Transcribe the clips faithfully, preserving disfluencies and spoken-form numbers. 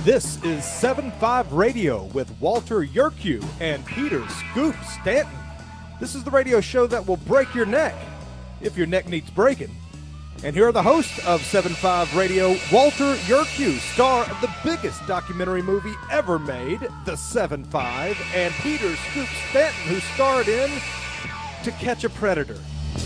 This is seven five Radio with Walter Yerkew and Peter Scoop Stanton. This is the radio show that will break your neck, if your neck needs breaking. And here are the hosts of seven five Radio, Walter Yerkew, star of the biggest documentary movie ever made, The seven five, and Peter Scoop Stanton, who starred in To Catch a Predator.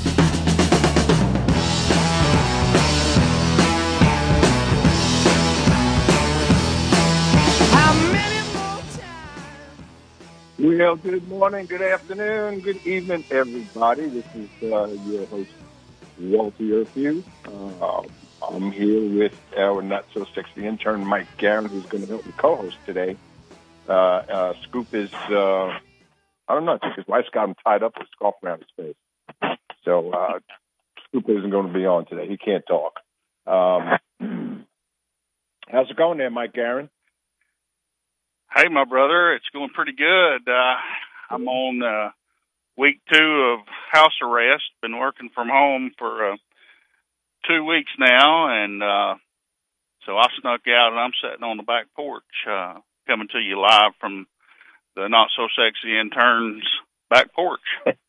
Well, good morning, good afternoon, good evening, everybody. This is uh, your host, Walter Yerkew. Uh, I'm here with our not-so-sexy intern, Mike Garrett, who's going to help me co-host today. Uh, uh, Scoop is, uh, I don't know, I think his wife's got him tied up with a scarf around his face. So uh, Scoop isn't going to be on today. He can't talk. Um, how's it going there, Mike Garrett? Hey, my brother, it's going pretty good. Uh, I'm on uh, week two of house arrest. Been working from home for uh, two weeks now, and uh, so I snuck out, and I'm sitting on the back porch uh, coming to you live from the not-so-sexy intern's back porch.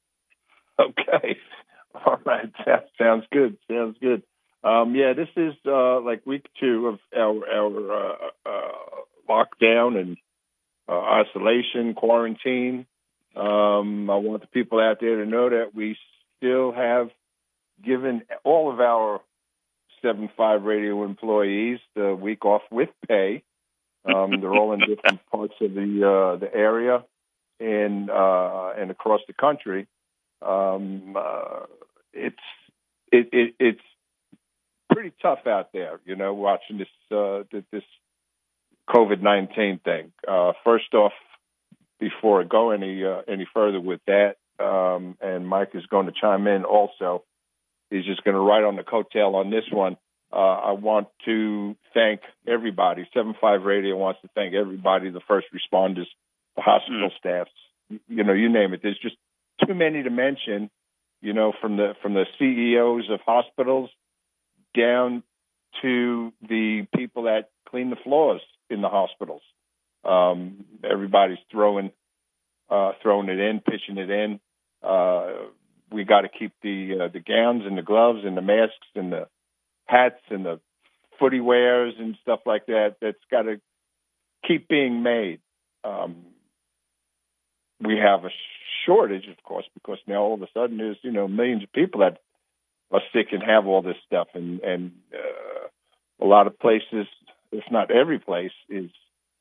Okay. All right. That sounds good. Sounds good. Um, yeah, this is uh, like week two of our, our uh, uh, lockdown and Uh, isolation, quarantine. Um, I want the people out there to know that we still have given all of our seven five Radio employees the week off with pay. Um, they're all in different parts of the uh, the area and uh, and across the country. Um, uh, it's it, it, it's pretty tough out there, you know, watching this uh, this. COVID nineteen thing. Uh, first off, before I go any uh, any further with that, um, and Mike is going to chime in also, he's just going to ride on the coattail on this one. Uh, I want to thank everybody. seven five Radio wants to thank everybody, the first responders, the hospital mm. staffs, you know, you name it. There's just too many to mention, you know, from the from the C E Os of hospitals down to the people that clean the floors in the hospitals. Um, everybody's throwing uh, throwing it in, pitching it in. Uh, we got to keep the uh, the gowns and the gloves and the masks and the hats and the footy wears and stuff like that. That's got to keep being made. Um, we have a shortage, of course, because now all of a sudden there's you know millions of people that are sick and have all this stuff, and and uh, a lot of places, if not every place, is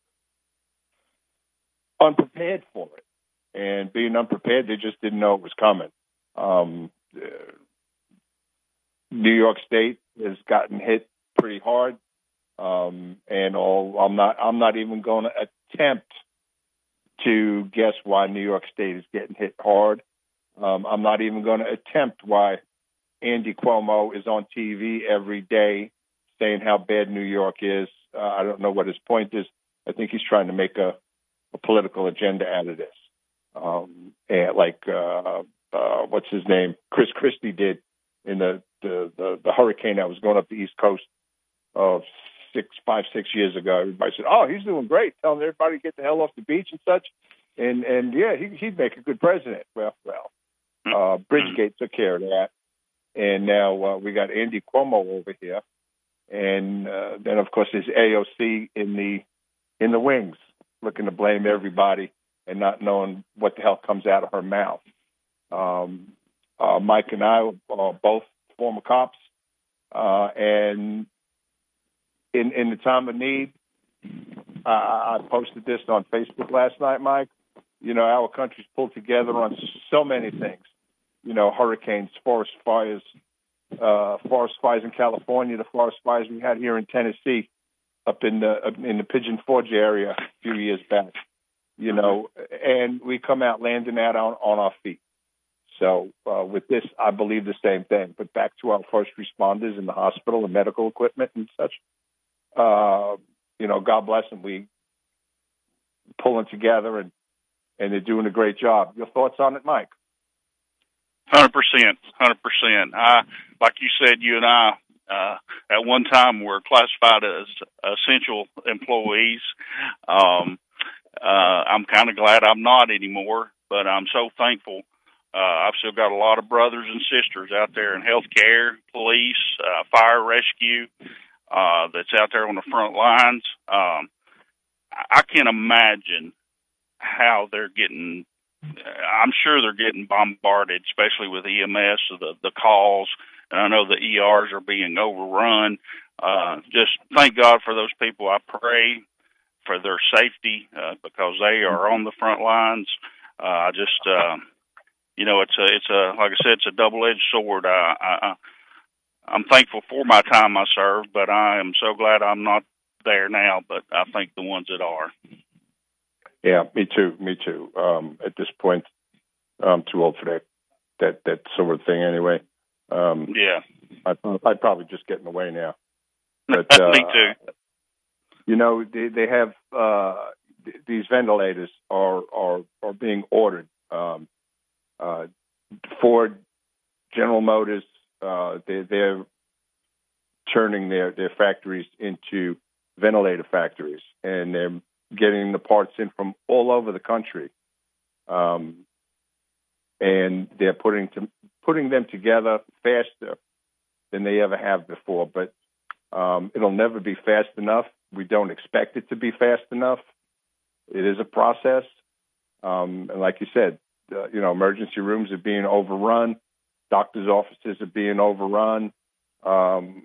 unprepared for it. And being unprepared, they just didn't know it was coming. Um, uh, New York State has gotten hit pretty hard, um, and all, I'm not. I'm not even going to attempt to guess why New York State is getting hit hard. Um, I'm not even going to attempt why Andy Cuomo is on T V every day saying how bad New York is. Uh, I don't know what his point is. I think he's trying to make a, a political agenda out of this. Um, and like, uh, uh, what's his name? Chris Christie did in the, the, the, the hurricane that was going up the East Coast of six, five, six years ago. Everybody said, oh, he's doing great, telling everybody to get the hell off the beach and such. And, and yeah, he, he'd make a good president. Well, well, uh, Bridgegate took care of that. And now uh, we got Andy Cuomo over here. And uh, then, of course, there's A O C in the in the wings, looking to blame everybody and not knowing what the hell comes out of her mouth. Um, uh, Mike and I are both former cops, uh, and in in the time of need, uh, I posted this on Facebook last night, Mike. You know, our country's pulled together on so many things. You know, hurricanes, forest fires. Uh, forest fires in California, the forest fires we had here in Tennessee, up in the in the Pigeon Forge area a few years back, you know, and we come out landing out on, on our feet. So uh, with this, I believe the same thing. But back to our first responders in the hospital and medical equipment and such, uh, you know, God bless them. We pulling together and, and they're doing a great job. Your thoughts on it, Mike? Hundred percent, hundred percent. I, like you said, you and I uh, at one time were classified as essential employees. Um, uh, I'm kind of glad I'm not anymore, but I'm so thankful. Uh, I've still got a lot of brothers and sisters out there in healthcare, police, uh, fire rescue, uh, that's out there on the front lines. Um, I can't imagine how they're getting, I'm sure they're getting bombarded, especially with E M S, the, the calls. And I know the E Rs are being overrun. Uh, just thank God for those people. I pray for their safety, uh, because they are on the front lines. Uh, I just, uh, you know, it's a, it's a, like I said, it's a double-edged sword. I, I, I'm thankful for my time I served, but I am so glad I'm not there now, but I think the ones that are. Yeah, me too, me too. Um, at this point, I'm too old for that, that, that sort of thing anyway. Um, yeah. I'd, I'd probably just get in the way now. But, uh, me too. You know, they, they have, uh, th- these ventilators are, are, are being ordered. Um, uh, Ford, General Motors, uh, they, they're turning their, their factories into ventilator factories, and they're getting the parts in from all over the country. Um, and they're putting to, putting them together faster than they ever have before. But um, it'll never be fast enough. We don't expect it to be fast enough. It is a process. Um, and like you said, uh, you know, emergency rooms are being overrun. Doctors' offices are being overrun. Um,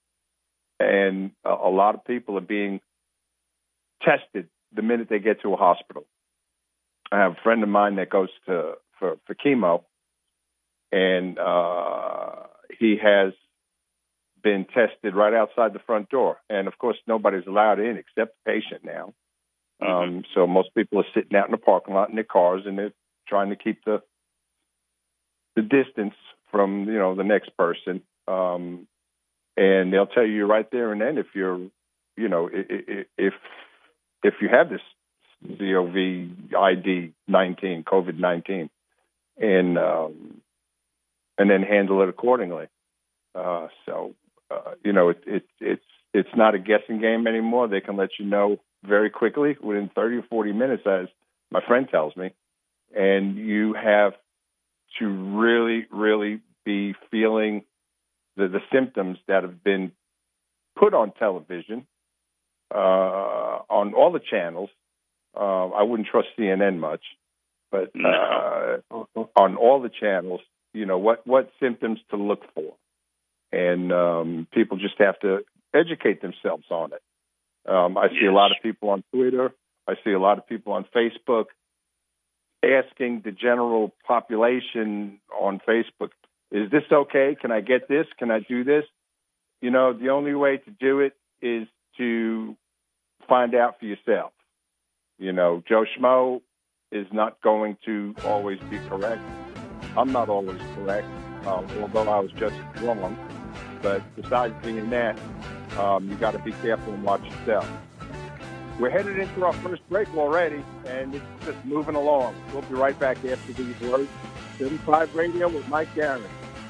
and a, a lot of people are being tested the minute they get to a hospital. I have a friend of mine that goes to for, for chemo, and uh, he has been tested right outside the front door. And, of course, nobody's allowed in except the patient now. Mm-hmm. Um, so most people are sitting out in the parking lot in their cars, and they're trying to keep the the distance from, you know, the next person. Um, and they'll tell you right there and then if you're, you know, if if you have this C O V I D nineteen, COVID nineteen, and um, and then handle it accordingly. Uh, so, uh, you know, it, it, it's it's not a guessing game anymore. They can let you know very quickly, within thirty or forty minutes, as my friend tells me, and you have to really, really be feeling the, the symptoms that have been put on television, uh, on all the channels. Uh, I wouldn't trust C N N much, but uh, on all the channels, you know, what, what symptoms to look for. And um, people just have to educate themselves on it. Um, I see yes. a lot of people on Twitter. I see a lot of people on Facebook asking the general population on Facebook, is this okay? Can I get this? Can I do this? You know, the only way to do it is to find out for yourself. You know, Joe Schmo is not going to always be correct. I'm not always correct, um, although I was just wrong. But besides being that, um, you got to be careful and watch yourself. We're headed into our first break already, and it's just moving along. We'll be right back after these words. seventy-five Radio with Mike Garrett.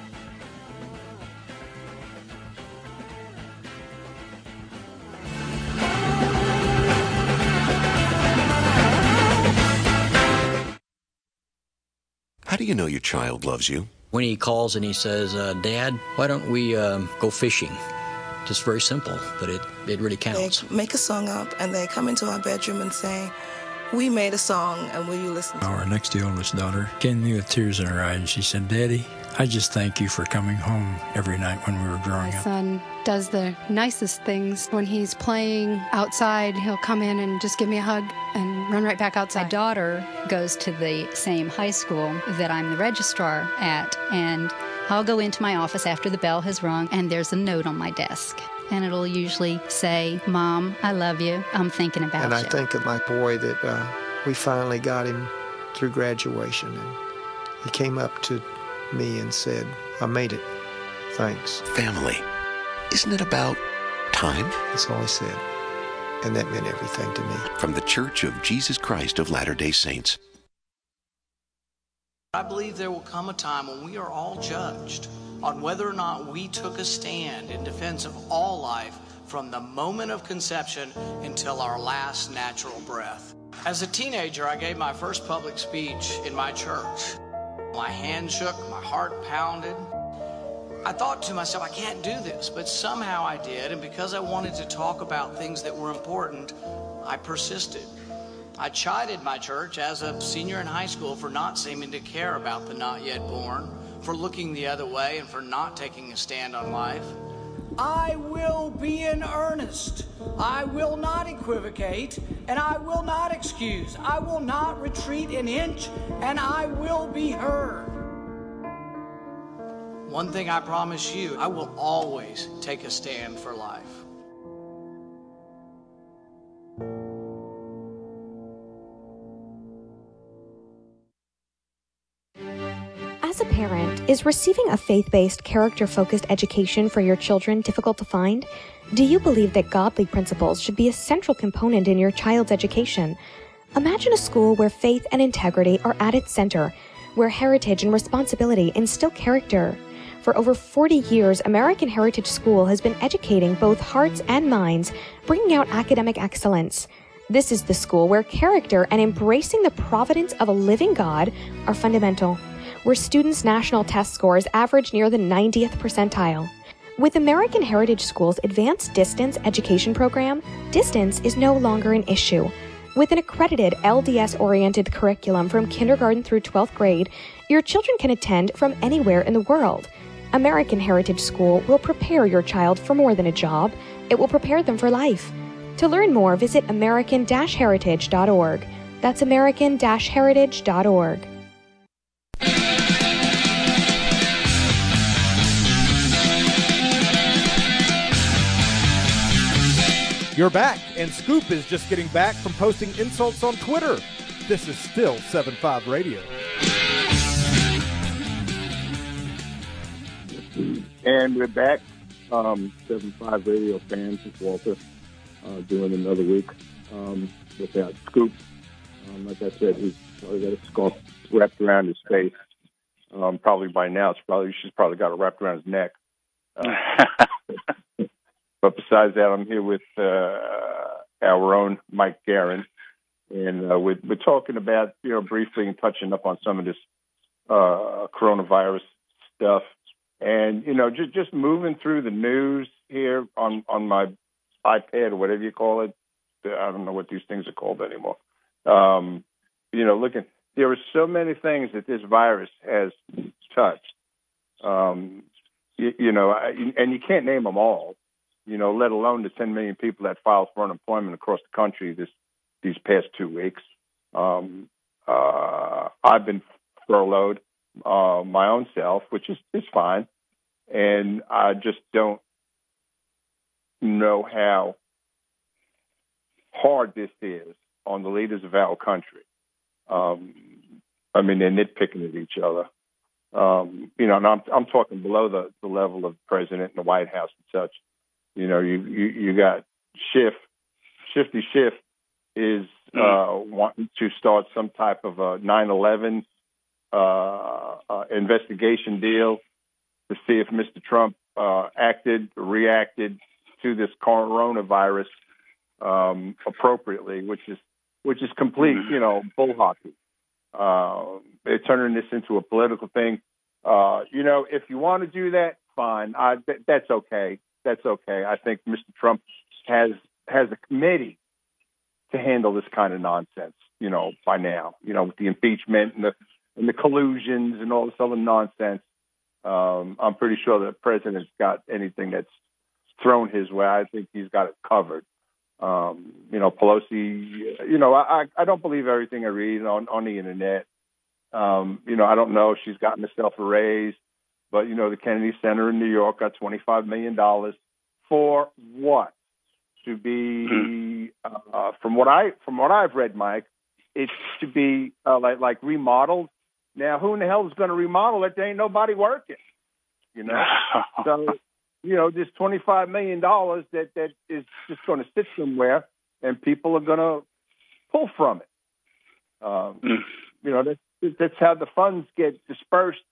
How do you know your child loves you? When he calls and he says, uh, Dad, why don't we um, go fishing? Just very simple, but it, it really counts. They make a song up, and they come into our bedroom and say, we made a song, and will you listen to it? Our next to oldest daughter came to me with tears in her eyes, and she said, Daddy, I just thank you for coming home every night when we were growing My up. My son does the nicest things. When he's playing outside, he'll come in and just give me a hug and run right back outside. My daughter goes to the same high school that I'm the registrar at, and I'll go into my office after the bell has rung, and there's a note on my desk. And it'll usually say, Mom, I love you. I'm thinking about and you. And I think of my boy that uh, we finally got him through graduation. And he came up to me and said, I made it. Thanks. Family. Isn't it about time? That's all he said. And that meant everything to me. From the Church of Jesus Christ of Latter-day Saints. I believe there will come a time when we are all judged on whether or not we took a stand in defense of all life from the moment of conception until our last natural breath. As a teenager, I gave my first public speech in my church. My hand shook, my heart pounded. I thought to myself, I can't do this, but somehow I did, and because I wanted to talk about things that were important, I persisted. I chided my church as a senior in high school for not seeming to care about the not yet born, for looking the other way, and for not taking a stand on life. I will be in earnest. I will not equivocate, and I will not excuse. I will not retreat an inch, and I will be heard. One thing I promise you, I will always take a stand for life. As a parent, is receiving a faith-based, character-focused education for your children difficult to find? Do you believe that godly principles should be a central component in your child's education? Imagine a school where faith and integrity are at its center, where heritage and responsibility instill character. For over forty years, American Heritage School has been educating both hearts and minds, bringing out academic excellence. This is the school where character and embracing the providence of a living God are fundamental, where students' national test scores average near the ninetieth percentile. With American Heritage School's Advanced Distance Education Program, distance is no longer an issue. With an accredited L D S-oriented curriculum from kindergarten through twelfth grade, your children can attend from anywhere in the world. American Heritage School will prepare your child for more than a job. It will prepare them for life. To learn more, visit american dash heritage dot org. That's american dash heritage dot org. You're back, and Scoop is just getting back from posting insults on Twitter. This is still seven five Radio. And we're back, um, seven five Radio fans. It's Walter uh, doing another week um, without Scoop. Um, like I said, he's probably got a scarf wrapped around his face. Um, probably by now, it's probably she's probably got it wrapped around his neck. Uh, but besides that, I'm here with uh, our own Mike Guerin, and uh, we're, we're talking about, you know, briefly and touching up on some of this uh, coronavirus stuff. And, you know, just, just moving through the news here on, on my iPad or whatever you call it. I don't know what these things are called anymore. Um, you know, looking, there are so many things that this virus has touched. Um, you, you know, and you can't name them all, you know, let alone the ten million people that filed for unemployment across the country this these past two weeks. Um, uh, I've been furloughed uh, my own self, which is, is fine. And I just don't know how hard this is on the leaders of our country. Um, I mean, they're nitpicking at each other. Um, you know, and I'm, I'm talking below the, the level of the president and the White House and such. You know, you, you, you got Schiff. Shifty Schiff is uh, wanting to start some type of a nine eleven uh, uh, investigation deal to see if Mister Trump uh, acted, reacted to this coronavirus um, appropriately, which is which is complete, you know, bull hockey. Uh, they're turning this into a political thing. Uh, you know, if you want to do that, fine. I, th- that's okay. That's okay. I think Mister Trump has has a committee to handle this kind of nonsense, you know, by now, you know, with the impeachment and the and the collusions and all this other nonsense. Um, I'm pretty sure the president's got anything that's thrown his way. I think he's got it covered. Um, you know, Pelosi, you know, I, I don't believe everything I read on, on the internet. Um, you know, I don't know if she's gotten herself a raise, but, you know, the Kennedy Center in New York got twenty-five million dollars for what? To be, uh, from what I, from what I've read, Mike, it's to be uh, like, like remodeled. Now, who in the hell is going to remodel it? There ain't nobody working, you know? So, you know, this twenty-five million dollars that, that is just going to sit somewhere and people are going to pull from it. Um, mm. You know, that's, that's how the funds get dispersed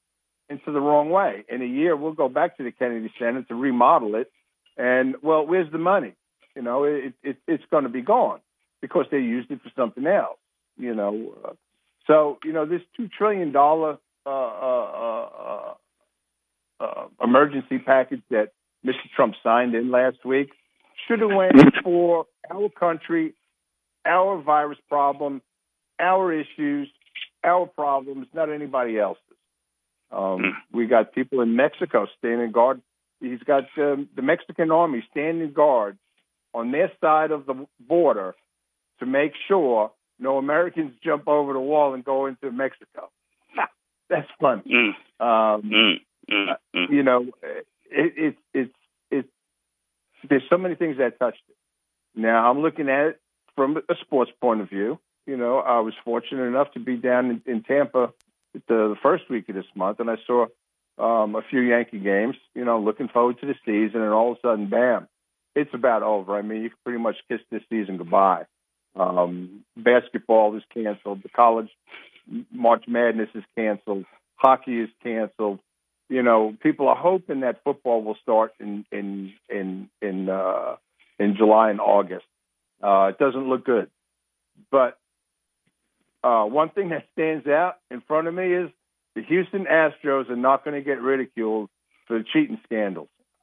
into the wrong way. In a year, we'll go back to the Kennedy Center to remodel it. And, well, where's the money? You know, it, it, it's going to be gone because they used it for something else, you know. Uh, so, you know, this two trillion dollars uh, uh, uh, uh, emergency package that Mister Trump signed in last week should have went for our country, our virus problem, our issues, our problems, not anybody else's. Um, we got people in Mexico standing guard. He's got um, the Mexican army standing guard on their side of the border to make sure no Americans jump over the wall and go into Mexico. That's fun. Mm. Um, mm, mm, mm. You know, it, it, it's it's there's so many things that touched it. Now I'm looking at it from a sports point of view. You know, I was fortunate enough to be down in, in Tampa the, the first week of this month, and I saw um, a few Yankee games. You know, looking forward to the season, and all of a sudden, bam, it's about over. I mean, you can pretty much kiss this season goodbye. Um, basketball is canceled. The college March Madness is canceled. Hockey is canceled. You know, people are hoping that football will start in in in in uh, in July and August. Uh, it doesn't look good, but uh, one thing that stands out in front of me is the Houston Astros are not going to get ridiculed for the cheating scandals.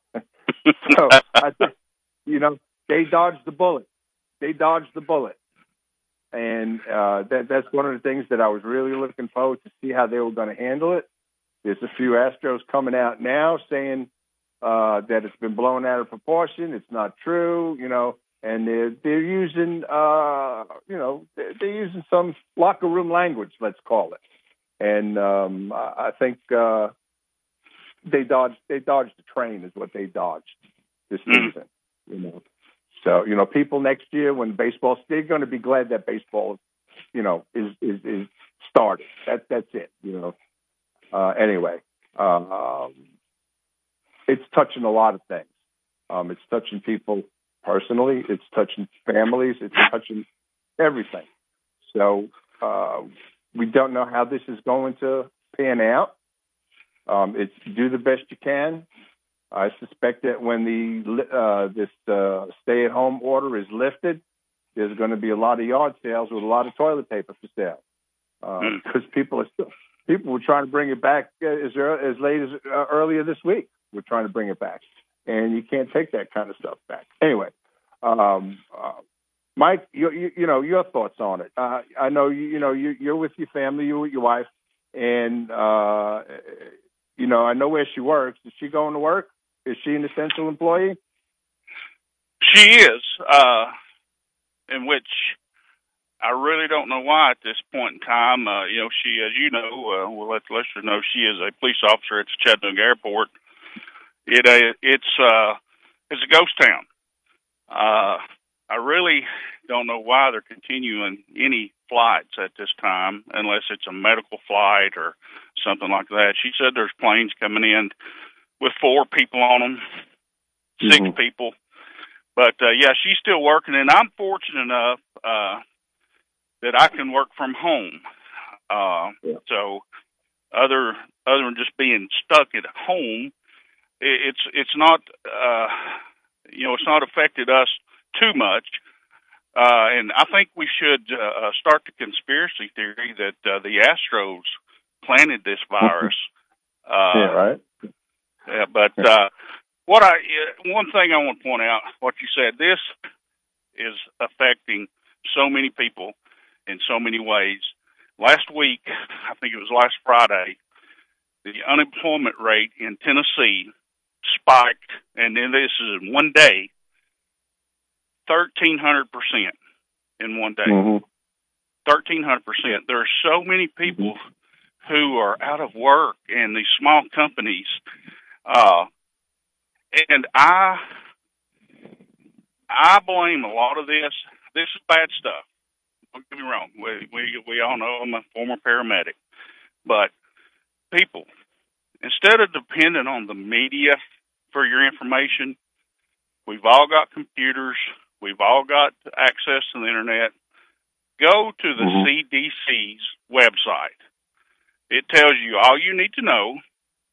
So I think, you know, they dodged the bullet. They dodged the bullet. And uh, that, that's one of the things that I was really looking forward to see how they were going to handle it. There's a few Astros coming out now saying uh, that it's been blown out of proportion. It's not true, you know, and they're, they're using, uh, you know, they're, they're using some locker room language, let's call it. And um, I think uh, they dodged, they dodged the train is what they dodged this season, you know. So, you know, people next year when baseball, they're going to be glad that baseball, you know, is is, is started. That, that's it, you know. Uh, anyway, um, it's touching a lot of things. Um, it's touching people personally. It's touching families. It's touching everything. So uh, we don't know how this is going to pan out. Um, it's do the best you can. I suspect that when the uh, this uh, stay-at-home order is lifted, there's going to be a lot of yard sales with a lot of toilet paper for sale because uh, people are still people were trying to bring it back as as late as uh, earlier this week. We're trying to bring it back, and you can't take that kind of stuff back. Anyway, um, uh, Mike, you, you, you know your thoughts on it. Uh, I know you, you know you, you're with your family, you're with your wife, and uh, you know I know where she works. Is she going to work? Is she an essential employee? She is, uh, in which I really don't know why at this point in time. Uh, you know, she, as you know, uh, we'll let the listeners know, she is a police officer at the Chattanooga Airport. It uh, it's uh, it's a ghost town. Uh, I really don't know why they're continuing any flights at this time, unless it's a medical flight or something like that. She said there's planes coming in with four people on them, six mm-hmm. people. But, uh, yeah, she's still working, and I'm fortunate enough uh, that I can work from home. Uh, yeah. So other other than just being stuck at home, it, it's it's not, uh, you know, it's not affected us too much. Uh, and I think we should uh, start the conspiracy theory that uh, the Astros planted this virus. Uh, yeah, right. Yeah, but uh, what I one thing I want to point out, what you said, this is affecting so many people in so many ways. Last week, I think it was last Friday, the unemployment rate in Tennessee spiked, and then this is in one day, thirteen hundred percent in one day. Mm-hmm. thirteen hundred percent. There are so many people who are out of work in these small companies. Uh, and I, I blame a lot of this. This is bad stuff. Don't get me wrong. We, we, we all know I'm a former paramedic, but people, instead of depending on the media for your information, we've all got computers. We've all got access to the internet. Go to the mm-hmm. C D C's website. It tells you all you need to know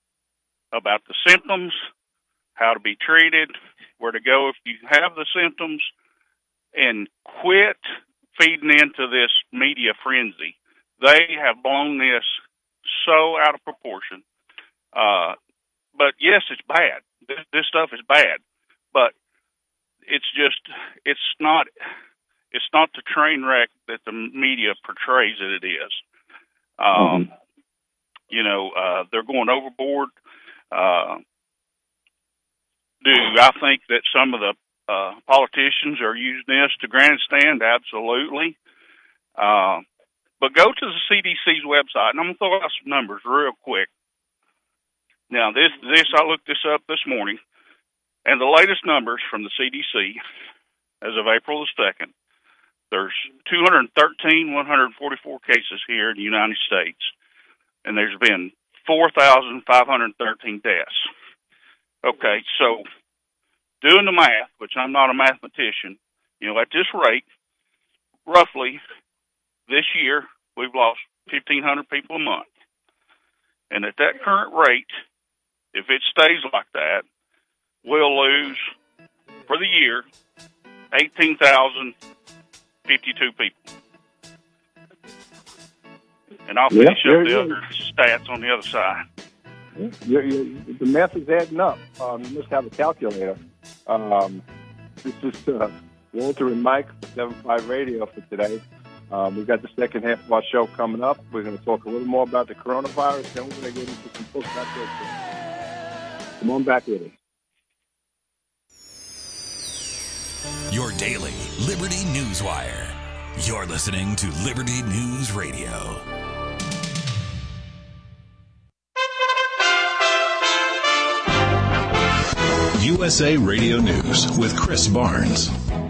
about the symptoms, how to be treated, where to go if you have the symptoms, and quit feeding into this media frenzy. They have blown this so out of proportion. Uh, but yes, it's bad. This, this stuff is bad, but it's just, it's not, it's not the train wreck that the media portrays that it is. Um, mm-hmm. You know, uh, they're going overboard. Uh, do I think that some of the uh, politicians are using this to grandstand? Absolutely. Uh, but go to the C D C's website, and I'm going to throw out some numbers real quick. Now, this, this I looked this up this morning, and the latest numbers from the C D C as of April the second, there's two hundred thirteen thousand one hundred forty-four cases here in the United States, and there's been four thousand five hundred thirteen deaths. Okay, so doing the math, which I'm not a mathematician, you know, at this rate, roughly this year, we've lost fifteen hundred people a month. And at that current rate, if it stays like that, we'll lose, for the year, eighteen thousand fifty-two people. And I'll finish yeah, up the yeah. other stats on the other side. You're, you're, the math is adding up. Um, you must have a calculator. Um, this is uh, Walter and Mike for seven five Radio for today. Um, we've got the second half of our show coming up. We're going to talk a little more about the coronavirus, then we're going to get into some books out there. Come on back with us. Your daily Liberty News Wire. You're listening to Liberty News Radio. U S A Radio News with Chris Barnes.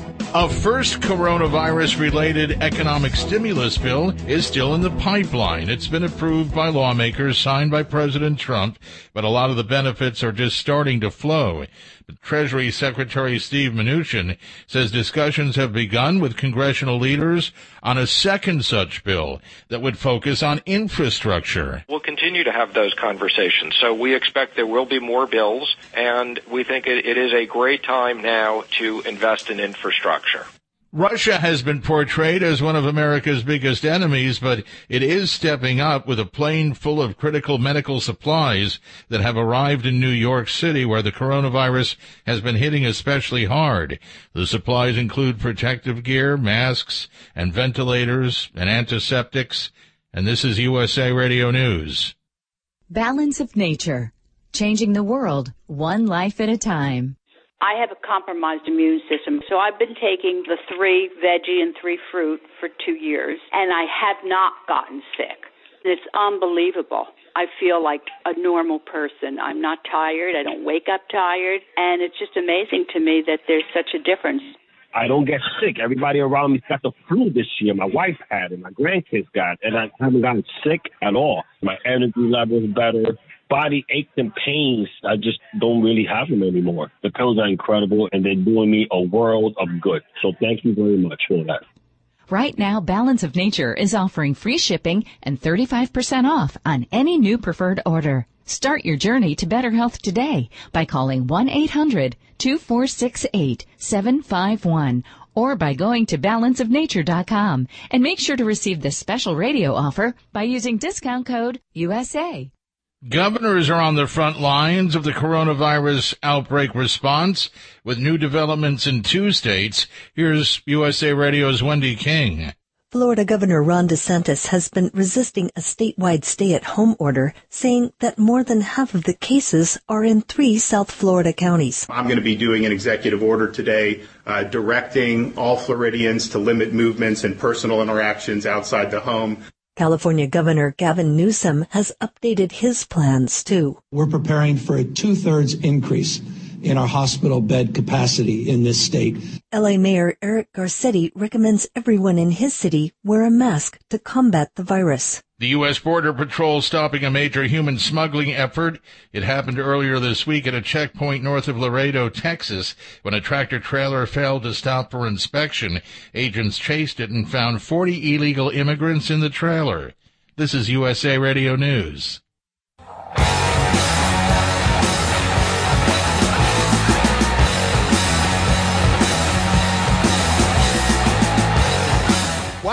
A first coronavirus-related economic stimulus bill is still in the pipeline. It's been approved by lawmakers, signed by President Trump, but a lot of the benefits are just starting to flow. But Treasury Secretary Steve Mnuchin says discussions have begun with congressional leaders on a second such bill that would focus on infrastructure. We'll continue to have those conversations. So we expect there will be more bills, and we think it, it is a great time now to invest in infrastructure. Russia has been portrayed as one of America's biggest enemies, but it is stepping up with a plane full of critical medical supplies that have arrived in New York City, where the coronavirus has been hitting especially hard. The supplies include protective gear, masks, and ventilators, and antiseptics. And this is U S A Radio News. Balance of Nature, changing the world one life at a time. I have a compromised immune system, so I've been taking the three veggie and three fruit for two years, and I have not gotten sick. It's unbelievable. I feel like a normal person. I'm not tired. I don't wake up tired, and it's just amazing to me that there's such a difference. I don't get sick. Everybody around me's got the flu this year. My wife had it. My grandkids got it, and I haven't gotten sick at all. My energy level is better. Body aches and pains, I just don't really have them anymore. The pills are incredible, and they're doing me a world of good. So thank you very much for that. Right now, Balance of Nature is offering free shipping and thirty-five percent off on any new preferred order. Start your journey to better health today by calling one eight hundred two four six eight seven five one or by going to balance of nature dot com. And make sure to receive this special radio offer by using discount code U S A. Governors are on the front lines of the coronavirus outbreak response with new developments in two states. Here's U S A Radio's Wendy King. Florida Governor Ron DeSantis has been resisting a statewide stay-at-home order, saying that more than half of the cases are in three South Florida counties. I'm going to be doing an executive order today uh, directing all Floridians to limit movements and personal interactions outside the home. California Governor Gavin Newsom has updated his plans, too. We're preparing for a two-thirds increase in our hospital bed capacity in this state. L A Mayor Eric Garcetti recommends everyone in his city wear a mask to combat the virus. The U S Border Patrol stopping a major human smuggling effort. It happened earlier this week at a checkpoint north of Laredo, Texas, when a tractor-trailer failed to stop for inspection. Agents chased it and found forty illegal immigrants in the trailer. This is U S A Radio News.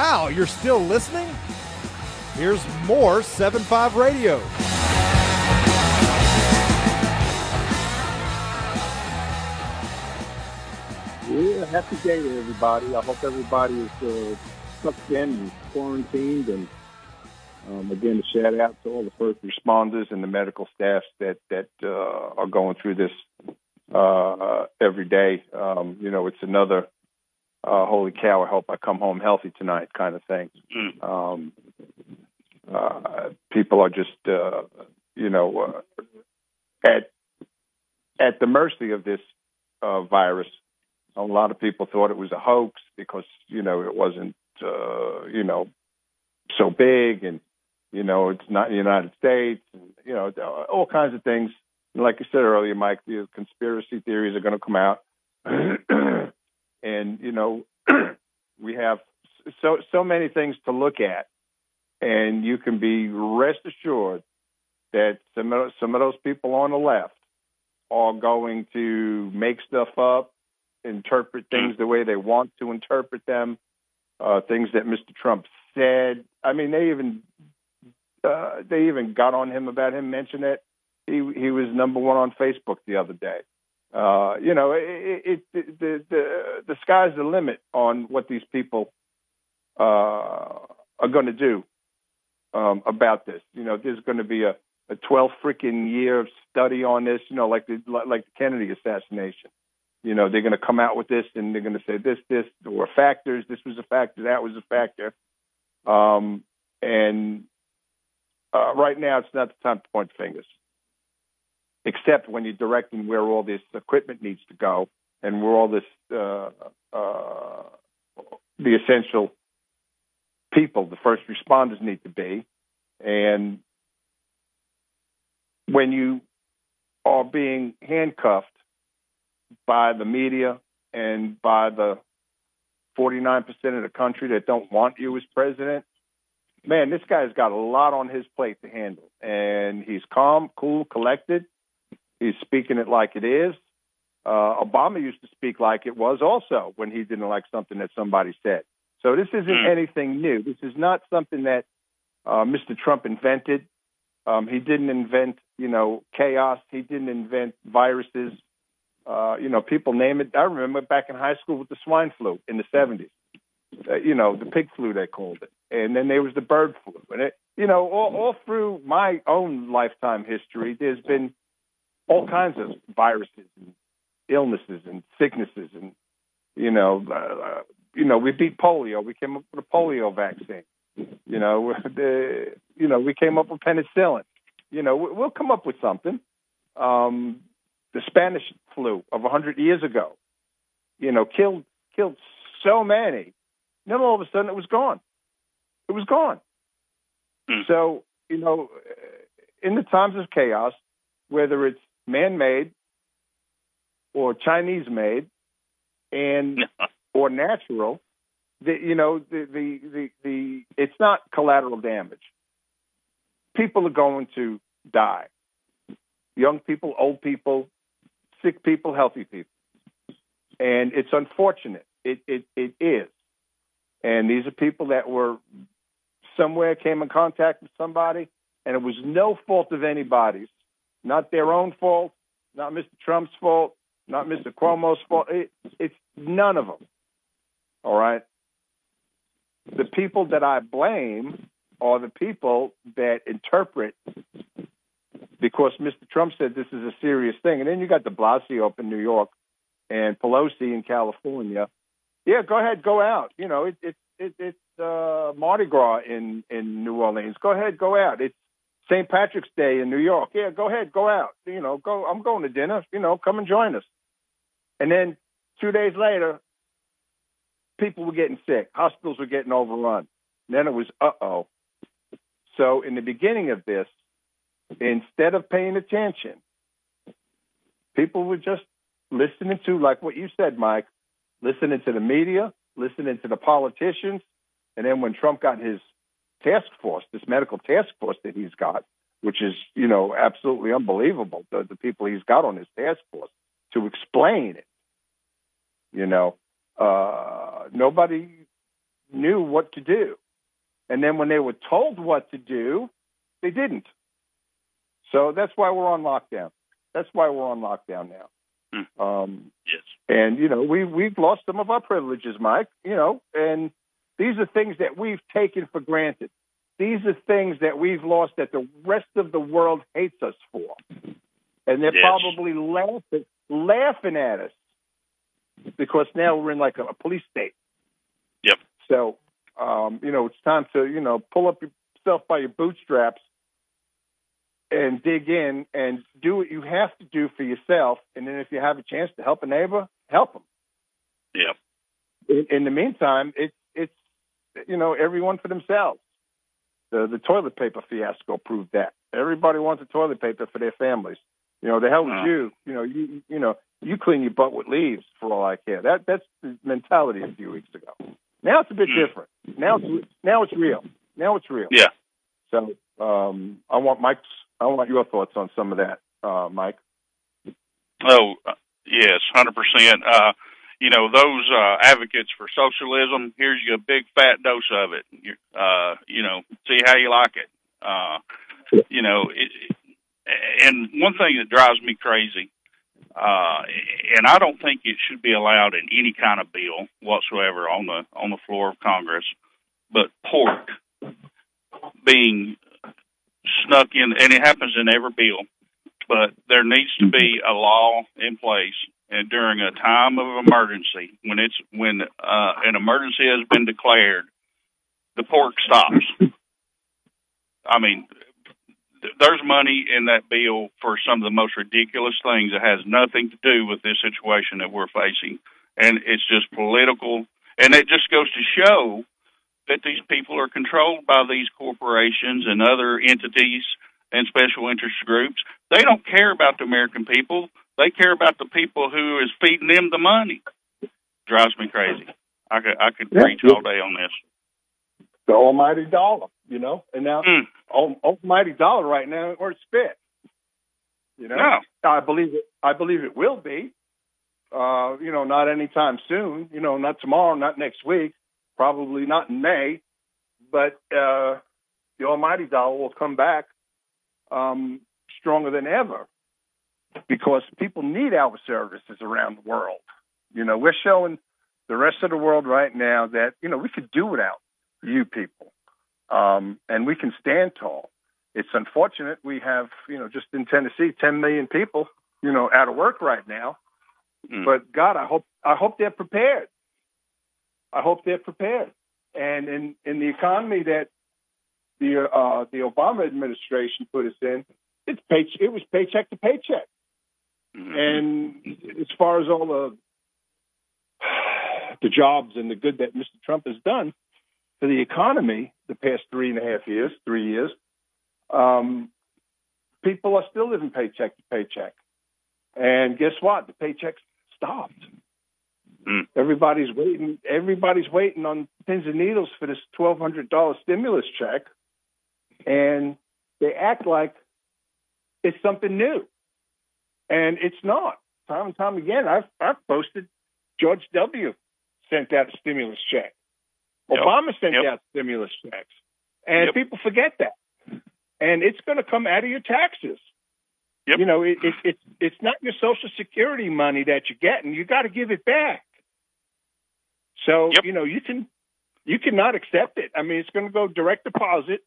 Wow, you're still listening? Here's more seven five Radio. Yeah, happy day to everybody. I hope everybody is uh, tucked in and quarantined. And um, again, a shout out to all the first responders and the medical staffs that that uh, are going through this uh, every day. Um, you know, it's another uh, holy cow, I hope I come home healthy tonight kind of thing. Mm. Um, uh, people are just, uh, you know, uh, at at the mercy of this uh, virus. A lot of people thought it was a hoax because, you know, it wasn't, uh, you know, so big and, you know, it's not in the United States, and, you know, all kinds of things. And like you said earlier, Mike, the conspiracy theories are going to come out. And, you know, we have so so many things to look at. And you can be rest assured that some of, some of those people on the left are going to make stuff up, interpret things the way they want to interpret them, uh, things that Mister Trump said. I mean, they even uh, they even got on him about him mentioning it. He he was number one on Facebook the other day. Uh, you know, it, it, it, the the the sky's the limit on what these people uh, are going to do um, about this. You know, there's going to be a, a twelve freaking year study on this. You know, like the like the Kennedy assassination. You know, they're going to come out with this and they're going to say this, this, there were factors. This was a factor. That was a factor. Um, and uh, right now, it's not the time to point fingers, except when you're directing where all this equipment needs to go and where all this, uh, uh, the essential people, the first responders need to be. And when you are being handcuffed by the media and by the forty-nine percent of the country that don't want you as president, man, this guy's got a lot on his plate to handle. And he's calm, cool, collected. He's speaking it like it is. Uh, Obama used to speak like it was also when he didn't like something that somebody said. So this isn't mm. anything new. This is not something that uh, Mister Trump invented. Um, he didn't invent, you know, chaos. He didn't invent viruses. Uh, you know, people name it. I remember back in high school with the swine flu in the seventies. Uh, you know, the pig flu, they called it. And then there was the bird flu. And, it, you know, all, all through my own lifetime history, there's been all kinds of viruses and illnesses and sicknesses. And, you know, uh, you know, we beat polio. We came up with a polio vaccine. You know, the, you know, we came up with penicillin. You know, we'll come up with something. Um, the Spanish flu of one hundred years ago, you know, killed killed so many. Then all of a sudden it was gone. It was gone. Mm. So, you know, in the times of chaos, whether it's man-made or Chinese-made and or natural, the, you know, the, the, the, the it's not collateral damage. People are going to die. Young people, old people, sick people, healthy people. And it's unfortunate. It, it, it is. And these are people that were somewhere, came in contact with somebody, and it was no fault of anybody's. Not their own fault, not Mister Trump's fault, not Mister Cuomo's fault. It, it's none of them. All right? The people that I blame are the people that interpret, because Mister Trump said this is a serious thing. And then you got de Blasio up in New York and Pelosi in California. Yeah, go ahead, go out. You know, it, it, it, it's uh, Mardi Gras in, in New Orleans. Go ahead, go out. It's Saint Patrick's Day in New York. Yeah, go ahead, go out. You know, go. I'm going to dinner. You know, come and join us. And then two days later, people were getting sick. Hospitals were getting overrun. And then it was, uh-oh. So in the beginning of this, instead of paying attention, people were just listening to, like what you said, Mike, listening to the media, listening to the politicians. And then when Trump got his task force, this medical task force that he's got, which is, you know, absolutely unbelievable, the, the people he's got on his task force to explain it, you know, uh, nobody knew what to do. And then when they were told what to do, they didn't. So that's why we're on lockdown. That's why we're on lockdown now. Hmm. Um, yes. And, you know, we, we've lost some of our privileges, Mike, you know, and these are things that we've taken for granted. These are things that we've lost that the rest of the world hates us for. And they're yes. probably laughing, laughing at us because now we're in like a, a police state. Yep. So, um, you know, it's time to, you know, pull up yourself by your bootstraps and dig in and do what you have to do for yourself. And then if you have a chance to help a neighbor, help them. Yeah. In, in the meantime, it's, it's, you know, everyone for themselves. The, the toilet paper fiasco proved that. Everybody wants a toilet paper for their families. You know, the hell with Uh. you. You know, you, you know, you clean your butt with leaves for all I care. That, that's the mentality a few weeks ago. Now it's a bit Mm. different. Now it's, now it's real. Now it's real. Yeah. So, um, I want Mike's, I want your thoughts on some of that, uh, Mike. Oh, uh, yes, one hundred percent. Uh, you know, those uh, advocates for socialism, here's you a big fat dose of it. You, uh, you know, see how you like it. Uh, you know, it, it, and one thing that drives me crazy, uh, and I don't think it should be allowed in any kind of bill whatsoever on the on the floor of Congress, but pork being snuck in, and it happens in every bill, but there needs to be a law in place, and during a time of emergency, when it's when uh, an emergency has been declared, the pork stops. I mean, th- there's money in that bill for some of the most ridiculous things that has nothing to do with this situation that we're facing, and it's just political, and it just goes to show that these people are controlled by these corporations and other entities and special interest groups. They don't care about the American people. They care about the people who is feeding them the money. Drives me crazy. I could, I could Yeah. preach all day on this. The almighty dollar, you know, and now Mm. al- almighty dollar right now, or it's spit. You know, No. I believe it. I believe it will be. Uh, you know, not anytime soon. You know, not tomorrow, not next week. Probably not in May. But uh, the almighty dollar will come back um, stronger than ever because people need our services around the world. You know, we're showing the rest of the world right now that you know we could do without you people, um, and we can stand tall. It's unfortunate we have, you know, just in Tennessee, ten million people, you know, out of work right now. Mm. But God, I hope I hope they're prepared. I hope they're prepared. And in, in the economy that the uh, the Obama administration put us in, it's pay, it was paycheck to paycheck. Mm-hmm. And as far as all the the jobs and the good that Mister Trump has done for the economy the past three and a half years, three years, um, people are still living paycheck to paycheck. And guess what? The paychecks stopped. Mm. Everybody's waiting. Everybody's waiting on pins and needles for this twelve hundred dollars stimulus check, and they act like it's something new, and it's not. Time and time again, I've I've posted George W. sent out a stimulus check. Yep. Obama sent Yep. out stimulus checks, and Yep. people forget that. And it's going to come out of your taxes. Yep. You know, it, it, it's it's not your Social Security money that you're getting. You got to give it back. So Yep. you know you can you cannot accept it. I mean, it's going to go direct deposit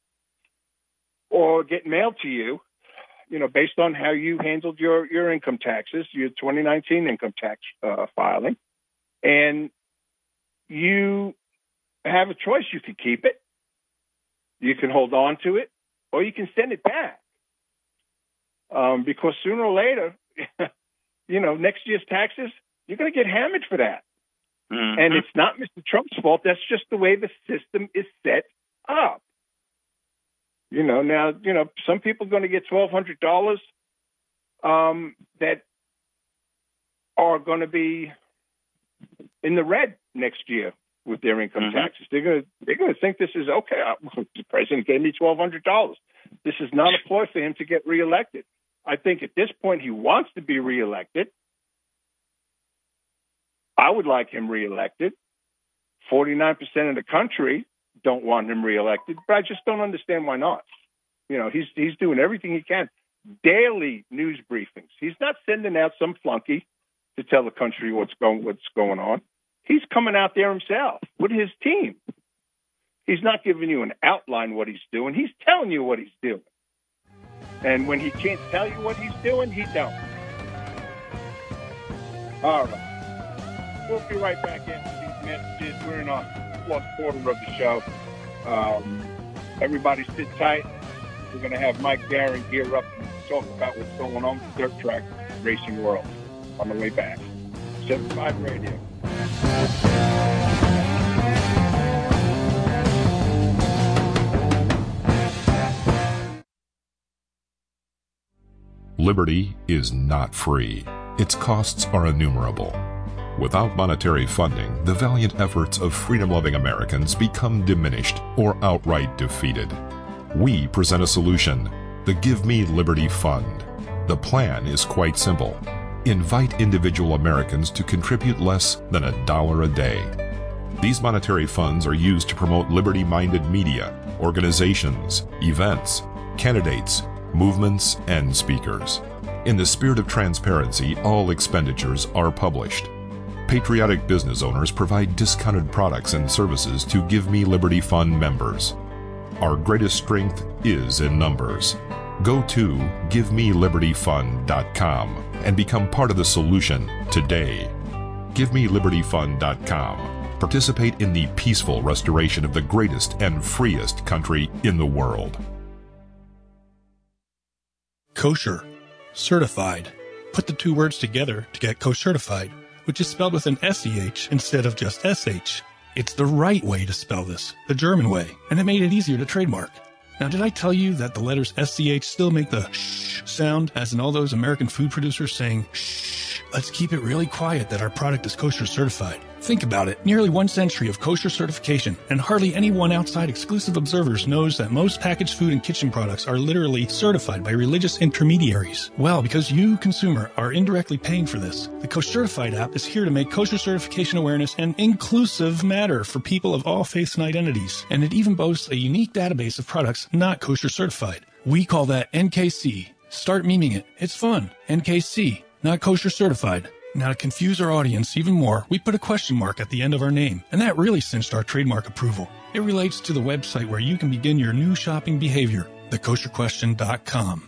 or get mailed to you. You know, based on how you handled your your income taxes, your twenty nineteen income tax uh, filing, and you have a choice. You can keep it, you can hold on to it, or you can send it back. Um, because sooner or later, you know, next year's taxes, you're going to get hammered for that. Mm-hmm. And it's not Mister Trump's fault. That's just the way the system is set up. You know, now, you know, some people are going to get twelve hundred dollars um, that are going to be in the red next year with their income Mm-hmm. taxes. They're going to they're going to think this is okay. The president gave me twelve hundred dollars. This is not a ploy for him to get reelected. I think at this point he wants to be reelected. I would like him reelected forty-nine percent of the country don't want him reelected, but I just don't understand why not. You know, he's he's doing everything he can. Daily news briefings. He's not sending out some flunky to tell the country what's going what's going on. He's coming out there himself with his team. He's not giving you an outline what he's doing. He's telling you what he's doing. And when he can't tell you what he's doing, he don't. All right. We'll be right back into these messages. We're in our fourth quarter of the show. Um, everybody sit tight. We're going to have Mike Garron gear up and talk about what's going on with the dirt track racing world on the way back. seven five Radio. Liberty is not free. Its costs are innumerable. Without monetary funding, the valiant efforts of freedom-loving Americans become diminished or outright defeated. We present a solution, the Give Me Liberty Fund. The plan is quite simple. Invite individual Americans to contribute less than a dollar a day. These monetary funds are used to promote liberty-minded media, organizations, events, candidates, movements, and speakers. In the spirit of transparency, all expenditures are published. Patriotic business owners provide discounted products and services to Give Me Liberty Fund members. Our greatest strength is in numbers. Go to give me liberty fund dot com and become part of the solution today. give me liberty fund dot com. Participate in the peaceful restoration of the greatest and freest country in the world. Kosher. Certified. Put the two words together to get co-certified, which is spelled with an S E H instead of just S H. It's the right way to spell this, the German way, and it made it easier to trademark. Now, did I tell you that the letters S C H still make the shh sound, as in all those American food producers saying, shh, let's keep it really quiet that our product is kosher certified? Think about it. Nearly one century of kosher certification, and hardly anyone outside exclusive observers knows that most packaged food and kitchen products are literally certified by religious intermediaries. Well, because you, consumer, are indirectly paying for this, the Kosher-Certified app is here to make kosher certification awareness an inclusive matter for people of all faiths and identities. And it even boasts a unique database of products not kosher certified. We call that N K C. Start memeing it. It's fun. N K C, not kosher certified. Now, to confuse our audience even more, we put a question mark at the end of our name, and that really cinched our trademark approval. It relates to the website where you can begin your new shopping behavior, the kosher question dot com.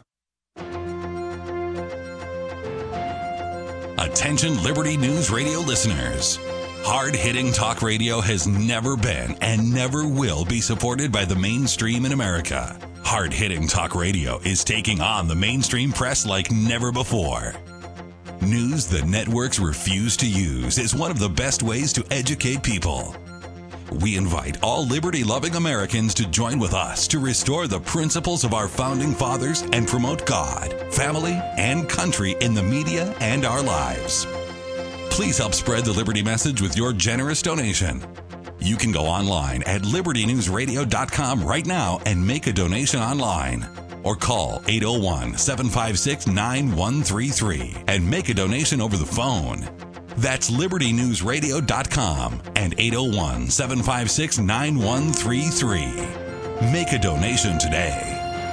Attention Liberty News Radio listeners. Hard-hitting talk radio has never been and never will be supported by the mainstream in America. Hard-hitting talk radio is taking on the mainstream press like never before. News the networks refuse to use is one of the best ways to educate people. We invite all liberty-loving Americans to join with us to restore the principles of our founding fathers and promote God, family, and country in the media and our lives. Please help spread the Liberty message with your generous donation. You can go online at liberty news radio dot com right now and make a donation online. Or call eight oh one, seven five six, nine one three three and make a donation over the phone. That's liberty news radio dot com and eight oh one, seven five six, nine one three three. Make a donation today.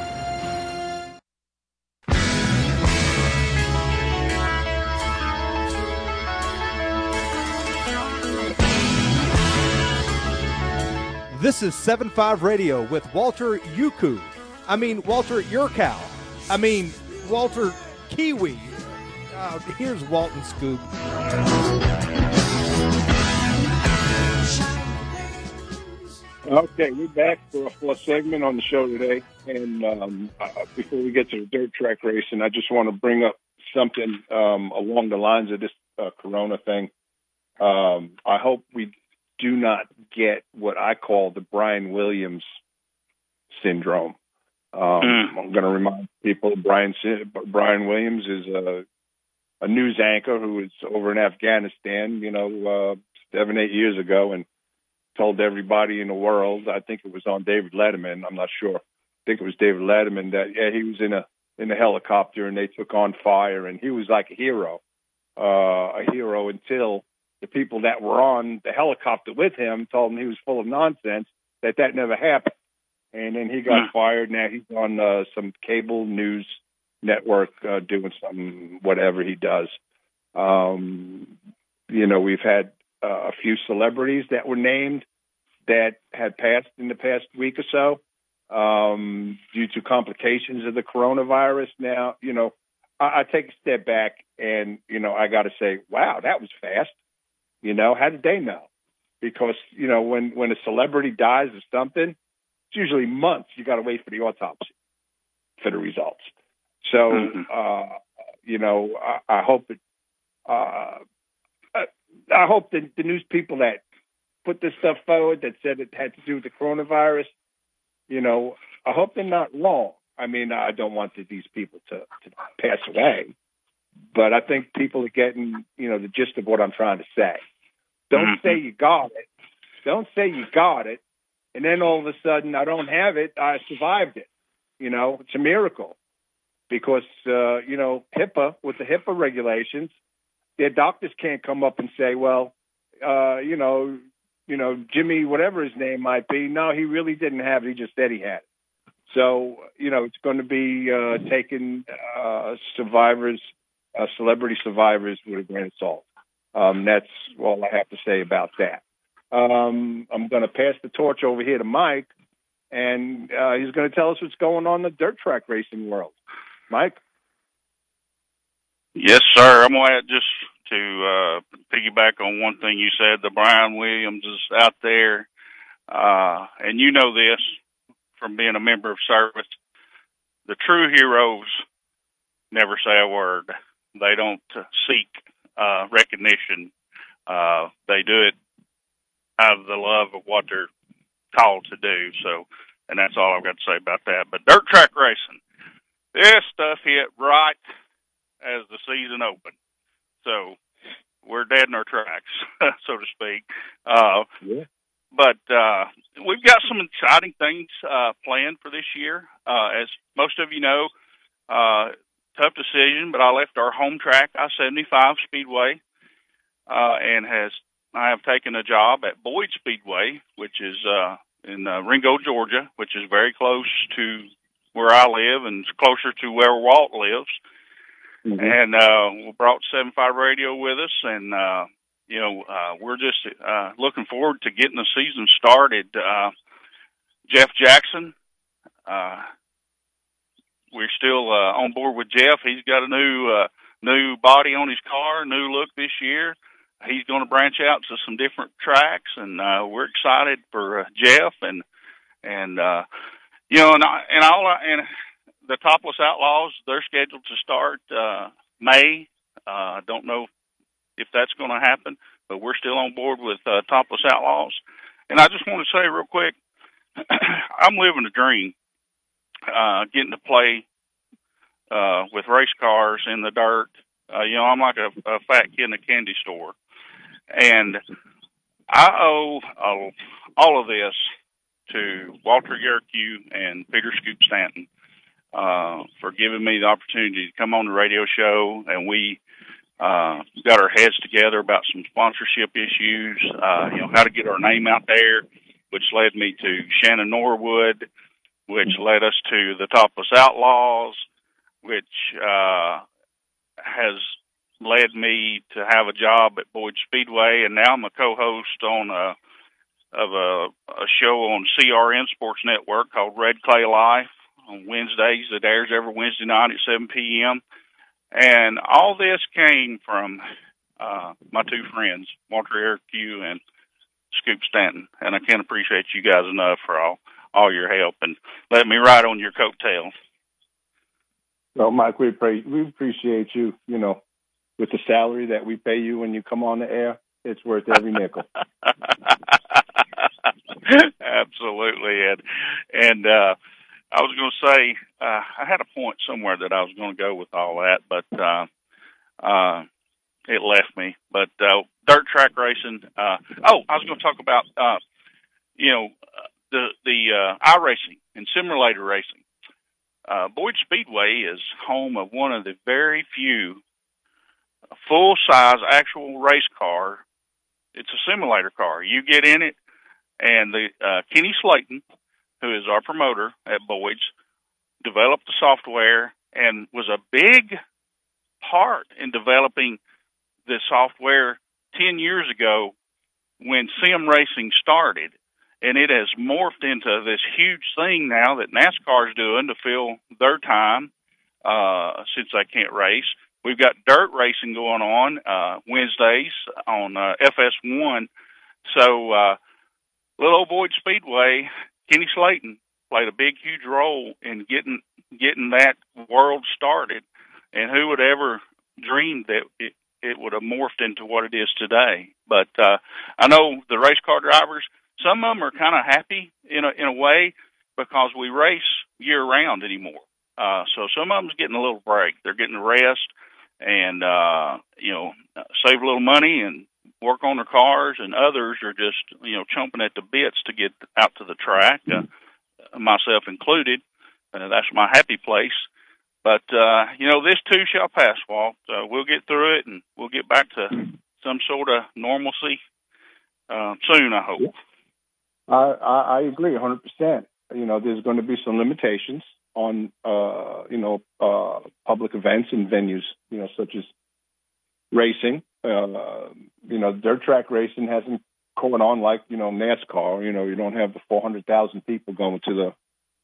This is seven five Radio with Walter Yuku. I mean, Walter Yurkow. I mean, Walter Kiwi. Uh, here's Walton Scoop. Okay, we're back for a fourth segment on the show today. And um, uh, before we get to the dirt track racing, I just want to bring up something um, along the lines of this uh, Corona thing. Um, I hope we do not get what I call the Brian Williams syndrome. Um, mm. I'm going to remind people Brian Brian Williams is a, a news anchor who was over in Afghanistan, you know, uh, seven, eight years ago, and told everybody in the world, I think it was on David Letterman, I'm not sure, I think it was David Letterman, that, yeah, he was in a in a helicopter and they took on fire, and he was like a hero, uh, a hero until the people that were on the helicopter with him told him he was full of nonsense, that that never happened. And then he got fired. Now he's on uh, some cable news network uh, doing some whatever he does. Um, you know, we've had uh, a few celebrities that were named that had passed in the past week or so um, due to complications of the coronavirus. Now, you know, I, I take a step back and, you know, I got to say, wow, that was fast. You know, how did they know? Because, you know, when, when a celebrity dies of something, it's usually months. You got to wait for the autopsy for the results. So, mm-hmm. uh, you know, I, I hope it, uh, I hope that the news people that put this stuff forward that said it had to do with the coronavirus, you know, I hope they're not wrong. I mean, I don't want these people to, to pass away, but I think people are getting, you know, the gist of what I'm trying to say. Don't mm-hmm. say you got it. Don't say you got it. And then all of a sudden, I don't have it. I survived it. You know, it's a miracle because, uh, you know, HIPAA, with the HIPAA regulations, their doctors can't come up and say, well, uh, you know, you know, Jimmy, whatever his name might be, no, he really didn't have it. He just said he had it. So, you know, it's going to be uh, taking uh, survivors, uh, celebrity survivors with a grain of salt. Um, that's all I have to say about that. Um, I'm going to pass the torch over here to Mike, and uh, he's going to tell us what's going on in the dirt track racing world. Mike? Yes, sir. I'm going to add just to uh, piggyback on one thing you said. The Brian Williams is out there, uh, and you know this from being a member of service. The true heroes never say a word. They don't uh, seek uh, recognition. Uh, they do it out of the love of what they're called to do. So, and that's all I've got to say about that. But dirt track racing, this stuff hit right as the season opened. So we're dead in our tracks, so to speak. Uh, yeah. But uh, we've got some exciting things uh, planned for this year. Uh, as most of you know, uh, tough decision, but I left our home track, I seventy-five Speedway, uh, and has I have taken a job at Boyd Speedway, which is uh, in uh, Ringo, Georgia, which is very close to where I live and closer to where Walt lives. Mm-hmm. And uh, we brought seventy-five Radio with us, and uh, you know uh, we're just uh, looking forward to getting the season started. Uh, Jeff Jackson, uh, we're still uh, on board with Jeff. He's got a new uh, new body on his car, new look this year. He's going to branch out to some different tracks, and uh, we're excited for uh, Jeff and and uh, you know and and all and. The Topless Outlaws, they're scheduled to start uh, May. I uh, don't know if that's going to happen, but we're still on board with uh, Topless Outlaws. And I just want to say real quick, I'm living a dream, uh, getting to play uh, with race cars in the dirt. Uh, you know, I'm like a, a fat kid in a candy store. And I owe uh, all of this to Walter Yerkew and Peter Scoop Stanton. Uh, for giving me the opportunity to come on the radio show, and we uh, got our heads together about some sponsorship issues, uh, you know, how to get our name out there, which led me to Shannon Norwood, which led us to the Topless Outlaws, which uh, has led me to have a job at Boyd Speedway, and now I'm a co-host on a, of a, a show on C R N Sports Network called Red Clay Life on Wednesdays. It airs every Wednesday night at seven p.m. And all this came from uh, my two friends, Walter Yerkew and Scoop Stanton. And I can't appreciate you guys enough for all, all your help and let me ride on your coattails. Well, Mike, we, pray, we appreciate you, you know, with the salary that we pay you when you come on the air. It's worth every nickel. Absolutely, Ed. And, uh, I was going to say, uh, I had a point somewhere that I was going to go with all that, but uh, uh, it left me. But uh, dirt track racing, uh, oh, I was going to talk about, uh, you know, the the uh, iRacing and simulator racing. Uh, Boyd Speedway is home of one of the very few full-size actual race car it's a simulator car. You get in it, and the uh, Kenny Slayton, who is our promoter at Boyd's, developed the software and was a big part in developing the software ten years ago when sim racing started. And it has morphed into this huge thing now that NASCAR is doing to fill their time uh, since they can't race. We've got dirt racing going on uh, Wednesdays on uh, F S one. So uh, little old Boyd Speedway, Kenny Slayton played a big, huge role in getting getting that world started. And who would ever dream that it, it would have morphed into what it is today? But uh, I know the race car drivers, some of them are kind of happy in a in a way because we race year round anymore. Uh, so some of them's getting a little break. They're getting rest and uh, you know save a little money and work on their cars. And others are just you know chomping at the bits to get out to the track, uh, myself included. Uh, that's my happy place. But uh, you know this too shall pass, Walt. Uh, we'll get through it and we'll get back to some sort of normalcy uh, soon, I hope. I, I, I agree one hundred percent. You know, there's going to be some limitations on, uh, you know, uh, public events and venues, you know, such as racing. Uh, you know, dirt track racing hasn't caught on like, you know, NASCAR. You know, you don't have the four hundred thousand people going to the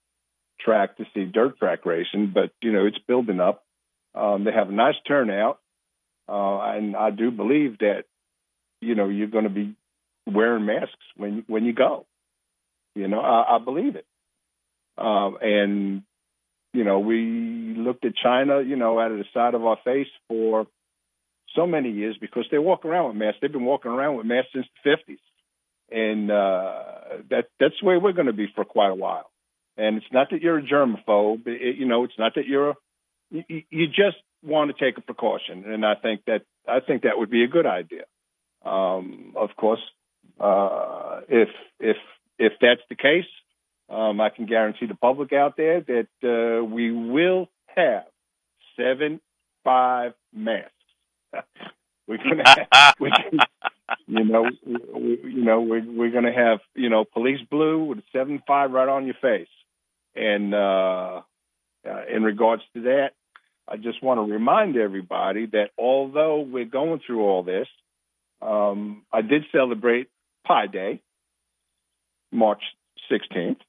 track to see dirt track racing, but, you know, it's building up. Um, they have a nice turnout. Uh, and I do believe that, you know, you're going to be wearing masks when when you go. You know, I, I believe it. Um, and, you know, we looked at China, you know, out of the side of our face for so many years because they walk around with masks. They've been walking around with masks since the fifties. And uh, that that's the way we're going to be for quite a while. And it's not that you're a germaphobe. It, you know, it's not that you're a, you, you just want to take a precaution. And I think that I think that would be a good idea. Um, of course, uh, if if if that's the case, um, I can guarantee the public out there that uh, we will have seven five masks. We're gonna, have, we can, you know, we, you know, we're we're gonna have, you know, police blue with a seven five right on your face. And uh, uh, in regards to that, I just want to remind everybody that although we're going through all this, um, I did celebrate Pi Day, March sixteenth,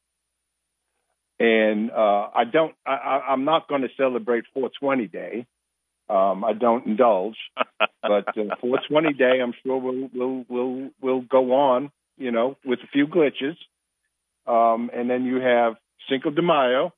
and uh, I don't. I, I'm not going to celebrate four twenty Day. Um, I don't indulge, but uh, four twenty Day, I'm sure we'll we'll we'll we'll go on, you know, with a few glitches, um, and then you have Cinco de Mayo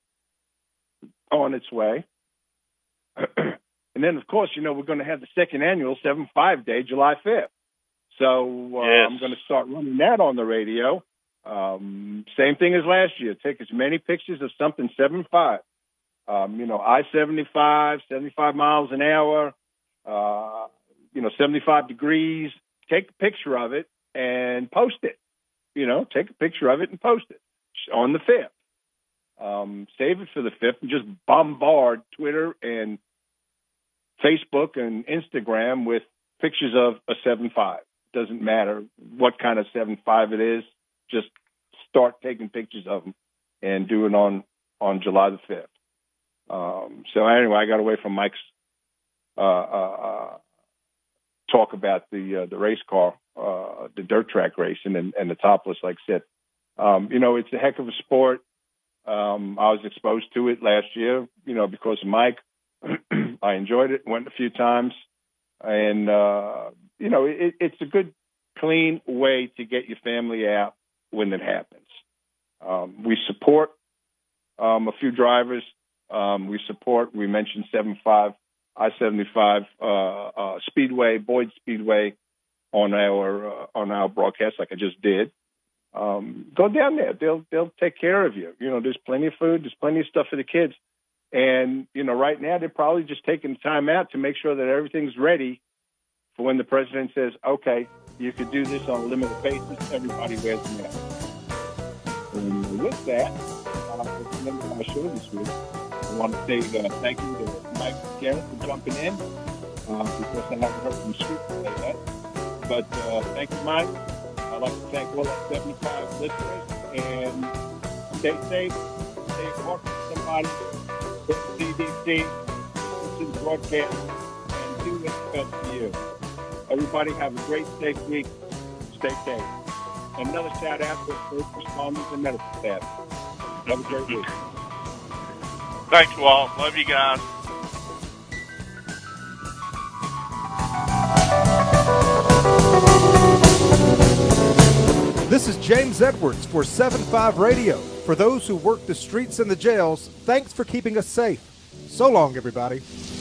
on its way, and then of course, you know, we're going to have the second annual seven five Day, July fifth. So uh, yes. I'm going to start running that on the radio. Um, same thing as last year. Take as many pictures of something seven five. Um, you know, I seventy-five, seventy-five miles an hour, uh, you know, seventy-five degrees. Take a picture of it and post it. You know, take a picture of it and post it on the fifth. Um, save it for the fifth and just bombard Twitter and Facebook and Instagram with pictures of a seven five. Doesn't matter what kind of seven five it is. Just start taking pictures of them and do it on, on July the fifth. Um, so anyway, I got away from Mike's uh, uh, talk about the uh, the race car, uh, the dirt track racing, and, and the topless. Like I said, um, you know, it's a heck of a sport. Um, I was exposed to it last year, you know, because of Mike. I enjoyed it, went a few times, and uh, you know, it, it's a good, clean way to get your family out when it happens. Um, we support um, a few drivers. Um, we support, we mentioned seven five, I seventy-five, uh, uh, Speedway, Boyd Speedway on our, uh, on our broadcast, like I just did. Um, go down there. They'll, they'll take care of you. You know, there's plenty of food. There's plenty of stuff for the kids. And, you know, right now they're probably just taking time out to make sure that everything's ready for when the president says, okay, you could do this on a limited basis. Everybody wears a mask. And with that, uh, that's the end of my show this week. I want to say uh, thank you to Mike Garrett for jumping in, uh, because I haven't heard from Scoop today yet. But uh, thank you, Mike. I'd like to thank all our seventy-five listeners, and stay safe, stay apart from somebody, go to C D C, listen to the broadcast, and do what's best for you. Everybody have a great, safe week. Stay safe. And another shout out to first responders and medical staff. Have a great week. Thanks, Walt. Love you guys. This is James Edwards for seven five Radio. For those who work the streets and the jails, thanks for keeping us safe. So long, everybody.